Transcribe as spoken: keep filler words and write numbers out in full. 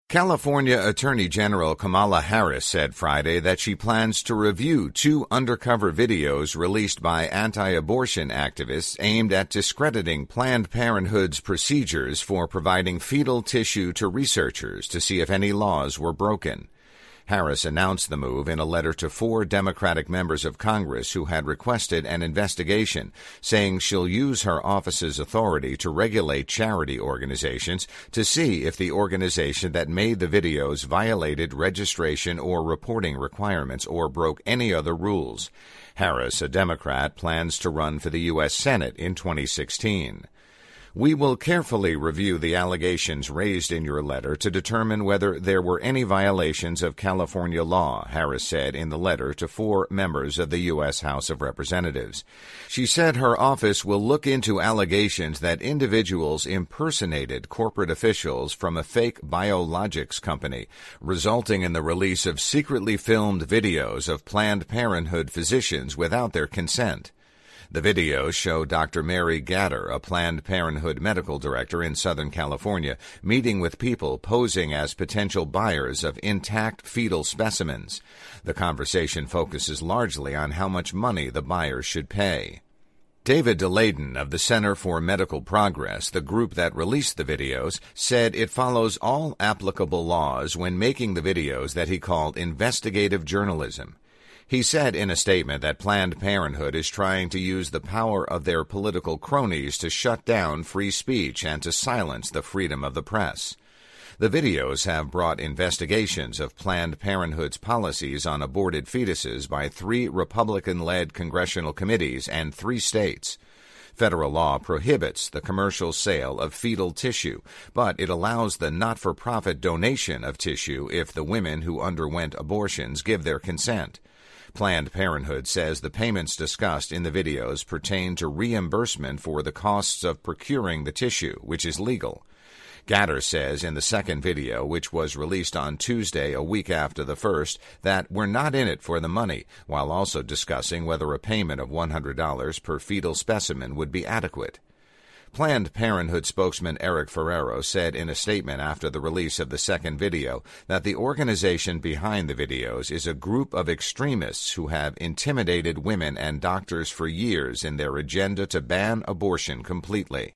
California Attorney General Kamala Harris said Friday that she plans to review two undercover videos released by anti-abortion activists aimed at discrediting Planned Parenthood's procedures for providing fetal tissue to researchers to see if any laws were broken. Harris announced the move in a letter to four Democratic members of Congress who had requested an investigation, saying she'll use her office's authority to regulate charity organizations to see if the organization that made the videos violated registration or reporting requirements or broke any other rules. Harris, a Democrat, plans to run for the U S Senate in twenty sixteen. We will carefully review the allegations raised in your letter to determine whether there were any violations of California law, Harris said in the letter to four members of the U S House of Representatives. She said her office will look into allegations that individuals impersonated corporate officials from a fake biologics company, resulting in the release of secretly filmed videos of Planned Parenthood physicians without their consent. The videos show Doctor Mary Gatter, a Planned Parenthood medical director in Southern California, meeting with people posing as potential buyers of intact fetal specimens. The conversation focuses largely on how much money the buyers should pay. David DeLayden of the Center for Medical Progress, the group that released the videos, said it follows all applicable laws when making the videos that he called investigative journalism. He said in a statement that Planned Parenthood is trying to use the power of their political cronies to shut down free speech and to silence the freedom of the press. The videos have brought investigations of Planned Parenthood's policies on aborted fetuses by three Republican-led congressional committees and three states. Federal law prohibits the commercial sale of fetal tissue, but it allows the not-for-profit donation of tissue if the women who underwent abortions give their consent. Planned Parenthood says the payments discussed in the videos pertain to reimbursement for the costs of procuring the tissue, which is legal. Gatter says in the second video, which was released on Tuesday, a week after the first, that we're not in it for the money, while also discussing whether a payment of one hundred dollars per fetal specimen would be adequate. Planned Parenthood spokesman Eric Ferrero said in a statement after the release of the second video that the organization behind the videos is a group of extremists who have intimidated women and doctors for years in their agenda to ban abortion completely.